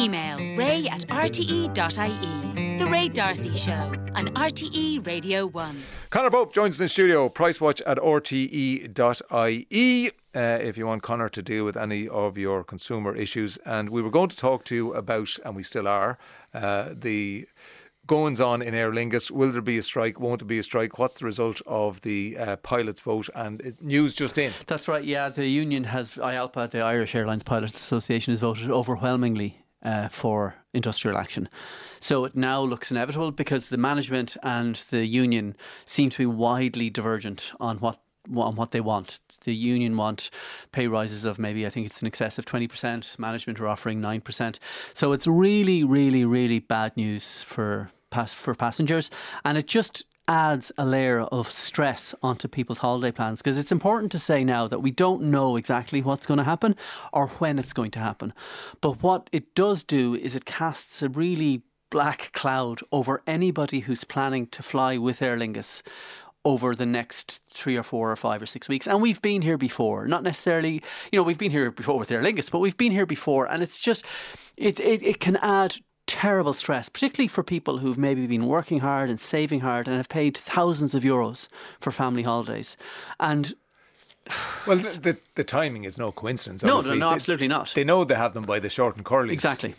Email ray@rte.ie. The Ray D'Arcy Show on RTE Radio 1. Conor Pope joins us in studio, pricewatch@rte.ie. If you want Conor to deal with any of your consumer issues. And we were going to talk to you about, and we still are, the goings on in Aer Lingus. Will there be a strike? Won't there be a strike? What's the result of the pilots' vote? And news just in. That's right, yeah. The union has, IALPA, the Irish Airlines Pilots Association, has voted overwhelmingly for industrial action. So it now looks inevitable because the management and the union seem to be widely divergent on what they want. The union want pay rises of maybe, I think it's in excess of 20%. Management are offering 9%. So it's really, really, really bad news for passengers. And it just adds a layer of stress onto people's holiday plans, because it's important to say now that we don't know exactly what's going to happen or when it's going to happen. But what it does do is it casts a really black cloud over anybody who's planning to fly with Aer Lingus over the next 3 or 4 or 5 or 6 weeks. And we've been here before. Not necessarily, we've been here before with Aer Lingus, but we've been here before. And it's just, it can add terrible stress, particularly for people who've maybe been working hard and saving hard and have paid thousands of euros for family holidays. And well, the timing is no coincidence. No, absolutely not. They know they have them by the short and curlies. Exactly.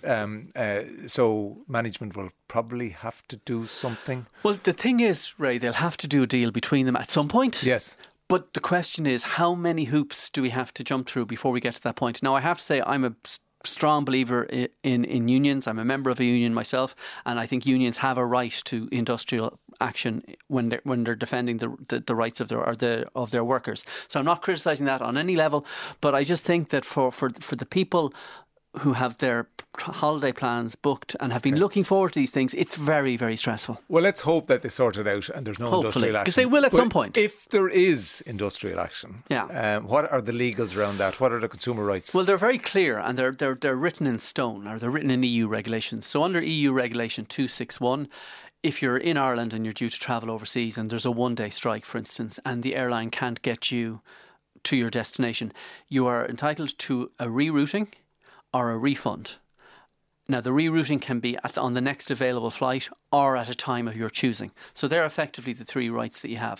So management will probably have to do something. Well, the thing is, Ray, they'll have to do a deal between them at some point. Yes. But the question is, how many hoops do we have to jump through before we get to that point? Now, I have to say, I'm a strong believer in unions. I'm a member of a union myself, and I think unions have a right to industrial action when they're defending the rights of their workers. So I'm not criticising that on any level, but I just think that for the people who have their holiday plans booked and have been looking forward to these things, it's very, very stressful. Well, let's hope that they sort it out and there's no industrial action. Because they will at some point. If there is industrial action, what are the legals around that? What are the consumer rights? Well, they're very clear, and they're written in stone, or they're written in EU regulations. So under EU regulation 261, if you're in Ireland and you're due to travel overseas and there's a one-day strike, for instance, and the airline can't get you to your destination, you are entitled to a rerouting or a refund. Now, the rerouting can be on the next available flight or at a time of your choosing. So they're effectively the three rights that you have.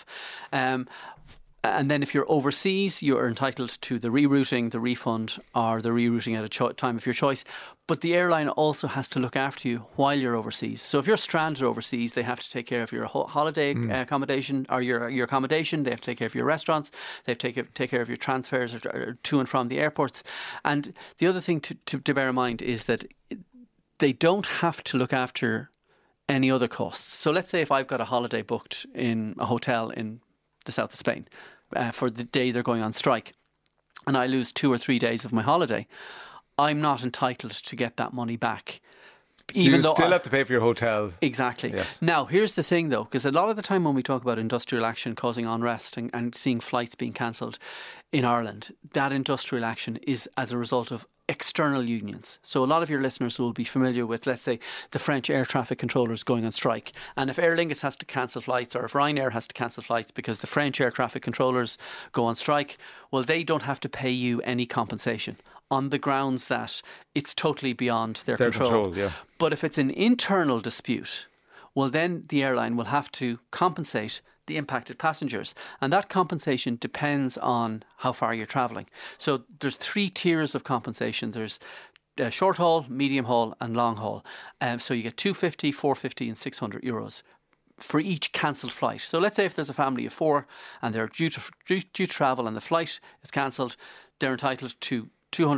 And then if you're overseas, you're entitled to the rerouting, the refund, or the rerouting at a time of your choice. But the airline also has to look after you while you're overseas. So if you're stranded overseas, they have to take care of your holiday accommodation or your accommodation. They have to take care of your restaurants. They have to take care of your transfers to and from the airports. And the other thing to bear in mind is that they don't have to look after any other costs. So let's say if I've got a holiday booked in a hotel in the south of Spain for the day they're going on strike, and I lose 2 or 3 days of my holiday, I'm not entitled to get that money back. So you still have to pay for your hotel. Exactly. Yes. Now, here's the thing, though, because a lot of the time when we talk about industrial action causing unrest and seeing flights being cancelled in Ireland, that industrial action is as a result of external unions. So a lot of your listeners will be familiar with, let's say, the French air traffic controllers going on strike. And if Aer Lingus has to cancel flights, or if Ryanair has to cancel flights because the French air traffic controllers go on strike, well, they don't have to pay you any compensation on the grounds that it's totally beyond their control. Yeah. But if it's an internal dispute, well, then the airline will have to compensate the impacted passengers. And that compensation depends on how far you're travelling. So there's 3 tiers of compensation. There's short haul, medium haul and long haul. So you get 250, 450 and 600 euros for each cancelled flight. So let's say if there's a family of 4 and they're due to travel and the flight is cancelled, they're entitled to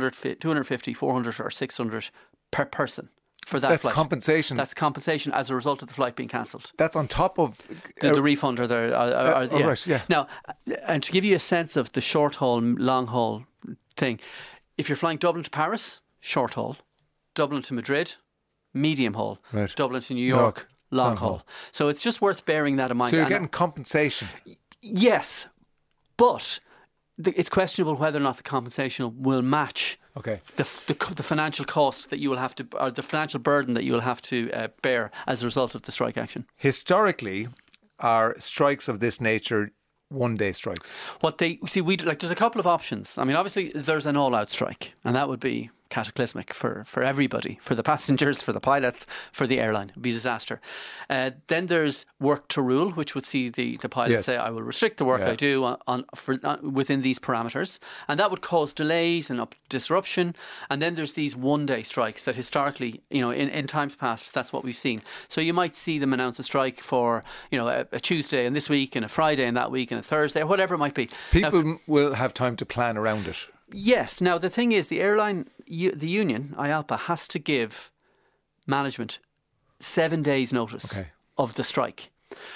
250, 400 or 600 per person for that flight. That's compensation. That's compensation as a result of the flight being cancelled. That's on top of the refund or the right, yeah. Now, and to give you a sense of the short haul, long haul thing, if you're flying Dublin to Paris, short haul, Dublin to Madrid, medium haul, right. Dublin to New York, long haul. So it's just worth bearing that in mind. So you're getting compensation. Yes, but it's questionable whether or not the compensation will match the financial cost that you will have to, or the financial burden that you will have to bear as a result of the strike action. Historically, are strikes of this nature one-day strikes? There's a couple of options. I mean, obviously, there's an all-out strike, and that would be cataclysmic for everybody, for the passengers, for the pilots, for the airline. It would be a disaster. Then there's work to rule, which would see the pilots say, I will restrict the work I do within these parameters. And that would cause delays and disruption. And then there's these one-day strikes that historically, in times past, that's what we've seen. So you might see them announce a strike for, a Tuesday and this week and a Friday and that week and a Thursday, or whatever it might be. People will have time to plan around it. Yes. Now, the thing is, the airline, the union, IALPA, has to give management 7 days' notice of the strike.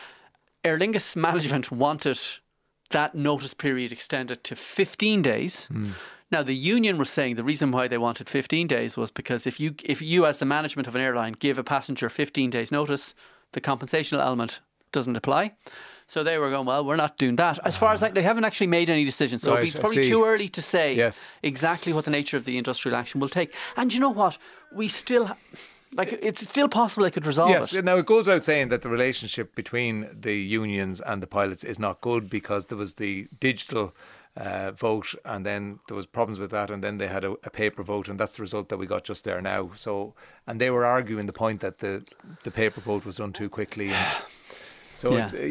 Aer Lingus management wanted that notice period extended to 15 days. Now, the union was saying the reason why they wanted 15 days was because if you as the management of an airline give a passenger 15 days' notice, the compensational element doesn't apply. So they were going, well, we're not doing that. As far as they haven't actually made any decisions. So it's probably too early to say exactly what the nature of the industrial action will take. And you know what? We still... it's still possible they could resolve it. Yes, now it goes without saying that the relationship between the unions and the pilots is not good, because there was the digital vote, and then there was problems with that, and then they had a paper vote, and that's the result that we got just there now. So, and they were arguing the point that the paper vote was done too quickly. And so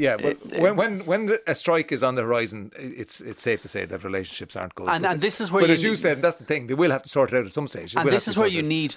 but when a strike is on the horizon, it's safe to say that relationships aren't good. And this is where, but as you said, that's the thing. They will have to sort it out at some stage. And this is where you need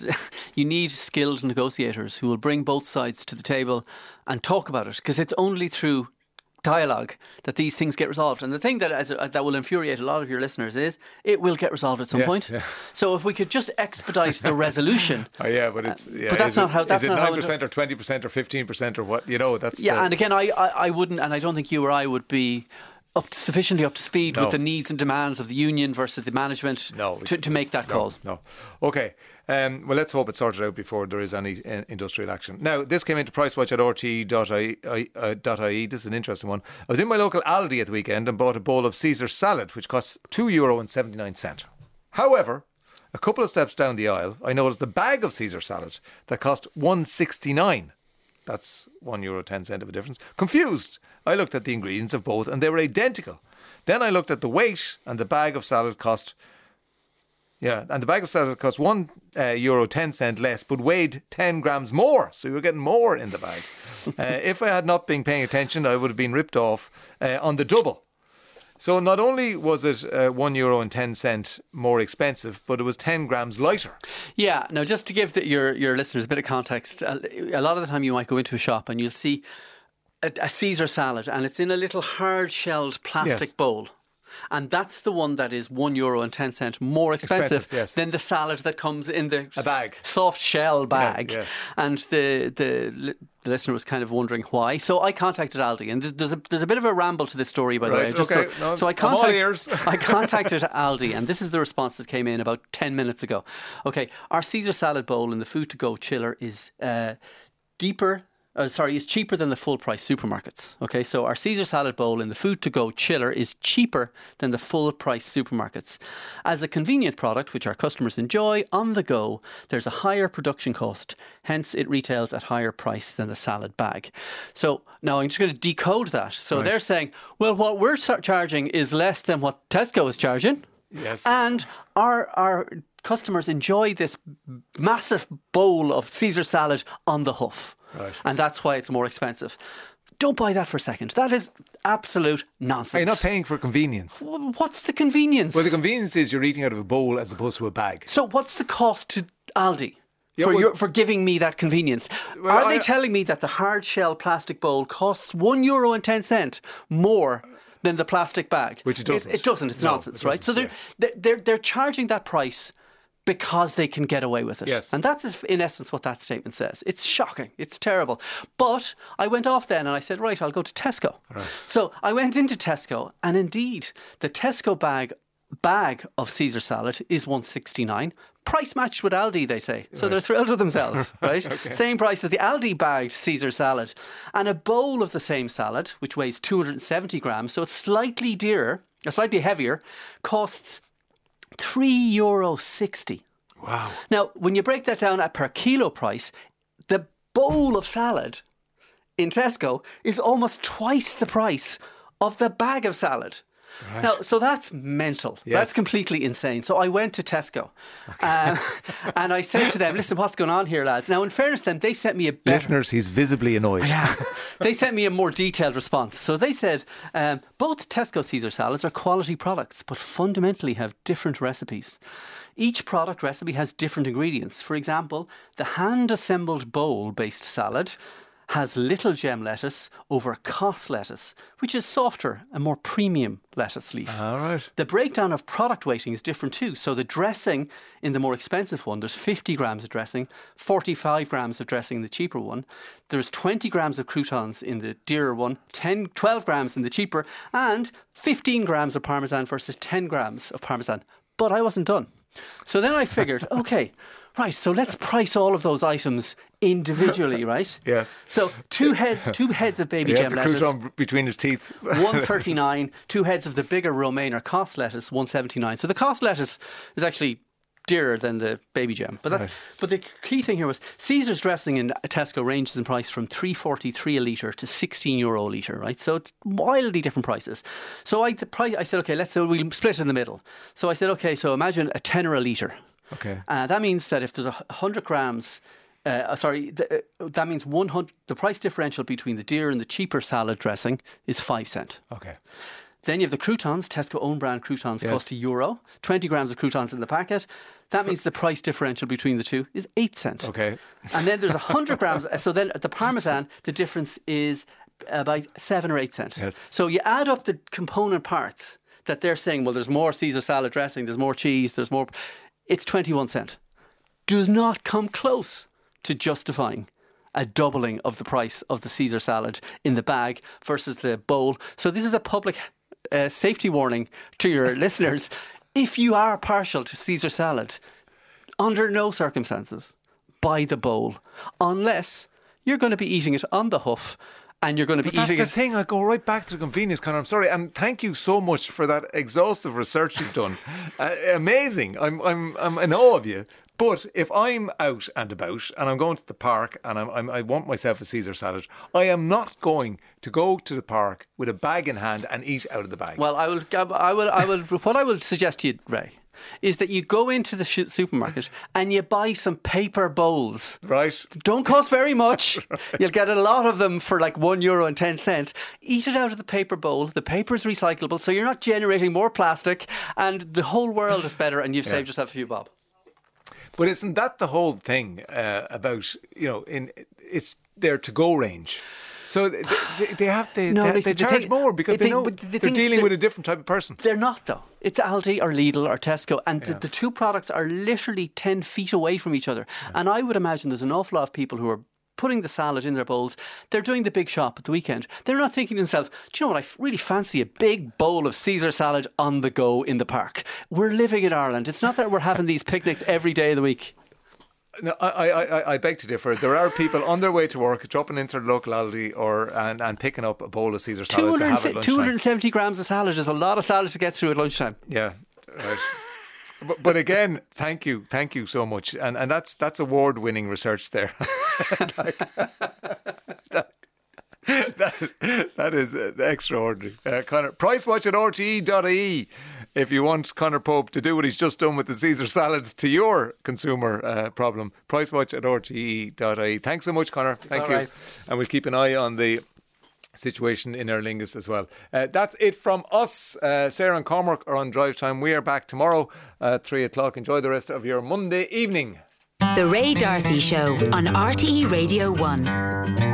you need skilled negotiators who will bring both sides to the table and talk about it, because it's only through dialogue that these things get resolved. And the thing that will infuriate a lot of your listeners is it will get resolved at some point. Yeah. So if we could just expedite the resolution. But it's but that's not how. That's is it not 9% or 20% or 15% or what? That's and again, I wouldn't, and I don't think you or I would be sufficiently up to speed with the needs and demands of the union versus the management to make that call. No. Okay. Well, let's hope it's sorted out before there is any industrial action. Now, this came into Pricewatch at rte.ie. This is an interesting one. I was in my local Aldi at the weekend and bought a bowl of Caesar salad, which costs €2.79. However, a couple of steps down the aisle, I noticed the bag of Caesar salad that cost €1.69. That's €1.10 of a difference. Confused, I looked at the ingredients of both and they were identical. Then I looked at the weight, and the bag of salad cost €1.10 less, but weighed 10 grams more. So you were getting more in the bag. If I had not been paying attention, I would have been ripped off on the double. So not only was it €1.10 more expensive, but it was 10 grams lighter. Yeah. Now, just to give your listeners a bit of context, a lot of the time you might go into a shop and you'll see a Caesar salad, and it's in a little hard-shelled plastic bowl. And that's the one that is €1.10 more expensive than the salad that comes in the soft shell bag. Yeah. And the listener was kind of wondering why. So I contacted Aldi, and there's a bit of a ramble to this story, by the way. So I contacted Aldi, and this is the response that came in about 10 minutes ago. Okay, our Caesar salad bowl in the food-to-go chiller is is cheaper than the full-price supermarkets. Okay, so our Caesar salad bowl in the food-to-go chiller is cheaper than the full-price supermarkets. As a convenient product, which our customers enjoy on the go, there's a higher production cost. Hence, it retails at higher price than the salad bag. So now I'm just going to decode that. So they're saying, well, what we're charging is less than what Tesco is charging. Yes. And our customers enjoy this massive bowl of Caesar salad on the hoof. Right. And that's why it's more expensive. Don't buy that for a second. That is absolute nonsense. You're not paying for convenience. What's the convenience? Well, the convenience is you're eating out of a bowl as opposed to a bag. So what's the cost to Aldi for giving me that convenience? Well, Are they telling me that the hard shell plastic bowl costs €1.10 more than the plastic bag? Which it doesn't. It doesn't. It's nonsense, right? So they're charging that price because they can get away with it. Yes. And that's in essence what that statement says. It's shocking. It's terrible. But I went off then and I said, right, I'll go to Tesco. Right. So I went into Tesco, and indeed the Tesco bag of Caesar salad is $1.69. Price matched with Aldi, they say. So they're thrilled with themselves, right? Okay. Same price as the Aldi bagged Caesar salad. And a bowl of the same salad, which weighs 270 grams, so it's slightly heavier, costs €3.60. Wow. Now, when you break that down at per kilo price, the bowl of salad in Tesco is almost twice the price of the bag of salad. Right. Now, so that's mental. Yes. That's completely insane. So I went to Tesco and I said to them, listen, what's going on here, lads? Now, in fairness to them, they sent me a better... Listeners, he's visibly annoyed. Yeah. They sent me a more detailed response. So they said, both Tesco Caesar salads are quality products, but fundamentally have different recipes. Each product recipe has different ingredients. For example, the hand-assembled bowl-based salad has little gem lettuce over Kos lettuce, which is softer and more premium lettuce leaf. All right. The breakdown of product weighting is different too. So the dressing in the more expensive one, there's 50 grams of dressing, 45 grams of dressing in the cheaper one. There's 20 grams of croutons in the dearer one, 12 grams in the cheaper, and 15 grams of Parmesan versus 10 grams of Parmesan. But I wasn't done. So then I figured, okay, right, so let's price all of those items individually, right? Yes. So two heads of baby gem lettuce. The crouton between his teeth. 139. 2 heads of the bigger romaine or Kos lettuce, 179. So the Kos lettuce is actually dearer than the baby gem. But but the key thing here was Caesar's dressing in Tesco ranges in price from €3.43 a litre to €16 a litre, right? So it's wildly different prices. So I said, okay, we'll split it in the middle. So I said, okay, so imagine a tenner a litre. Okay. That means that if there's 100 grams, that means 100. The price differential between the dear and the cheaper salad dressing is 5 cents. Okay. Then you have the croutons. Tesco own brand croutons cost €1. 20 grams of croutons in the packet. That means the price differential between the two is 8 cents. Okay. And then there's 100 grams. So then at the Parmesan, the difference is about 7 or 8 cents. Yes. So you add up the component parts that they're saying, well, there's more Caesar salad dressing, there's more cheese, there's more. It's 21 cents. Does not come close to justifying a doubling of the price of the Caesar salad in the bag versus the bowl. So this is a public safety warning to your listeners. If you are partial to Caesar salad, under no circumstances buy the bowl unless you're going to be eating it on the hoof. And you're going to be eating it. That's the thing. I go right back to the convenience, Conor. I'm sorry, and thank you so much for that exhaustive research you've done. Amazing. I'm in awe of you. But if I'm out and about and I'm going to the park and I want myself a Caesar salad, I am not going to go to the park with a bag in hand and eat out of the bag. Well, I will. What I will suggest to you, Ray, is that you go into the supermarket and you buy some paper bowls. Right. Don't cost very much. Right. You'll get a lot of them for like €1.10. Eat it out of the paper bowl. The paper is recyclable, so you're not generating more plastic, and the whole world is better, and you've saved yourself a few bob. But isn't that the whole thing about, it's their to-go range? So they charge more because they know they're dealing with a different type of person. They're not, though. It's Aldi or Lidl or Tesco, and the two products are literally 10 feet away from each other. Yeah. And I would imagine there's an awful lot of people who are putting the salad in their bowls. They're doing the big shop at the weekend. They're not thinking to themselves, do you know what, I really fancy a big bowl of Caesar salad on the go in the park. We're living in Ireland. It's not that we're having these picnics every day of the week. No, I beg to differ. There are people on their way to work dropping into the local Aldi and picking up a bowl of Caesar salad to have at lunchtime. 270 grams of salad is a lot of salad to get through at lunchtime. Yeah, right. But again, thank you so much, and that's award-winning research there. That is extraordinary. Conor, pricewatch at rte.ie. If you want Conor Pope to do what he's just done with the Caesar salad to your consumer problem, pricewatch at rte.ie. Thanks so much, Conor. Thank you. Right. And we'll keep an eye on the situation in Aer Lingus as well. That's it from us. Sarah and Cormac are on Drive Time. We are back tomorrow at 3 o'clock. Enjoy the rest of your Monday evening. The Ray D'Arcy Show on RTE Radio 1.